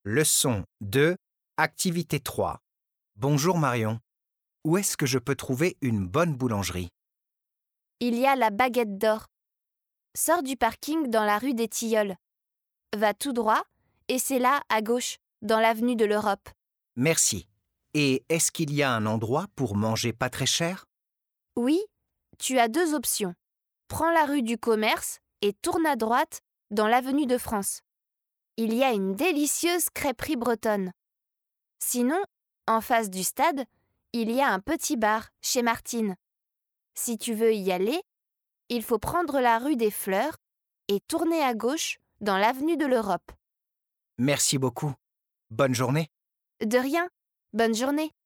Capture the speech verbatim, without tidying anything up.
Leçon deux, activité trois. Bonjour Marion. Où est-ce que je peux trouver une bonne boulangerie? Il y a la Baguette d'Or. Sors du parking dans la rue des Tilleuls. Va tout droit et c'est là, à gauche, dans l'avenue de l'Europe. Merci. Et est-ce qu'il y a un endroit pour manger pas très cher? Oui, tu as deux options. Prends la rue du Commerce et tourne à droite dans l'avenue de France. Il y a une délicieuse crêperie bretonne. Sinon, en face du stade, il y a un petit bar chez Martine. Si tu veux y aller, il faut prendre la rue des Fleurs et tourner à gauche dans l'avenue de l'Europe. Merci beaucoup. Bonne journée. De rien. Bonne journée.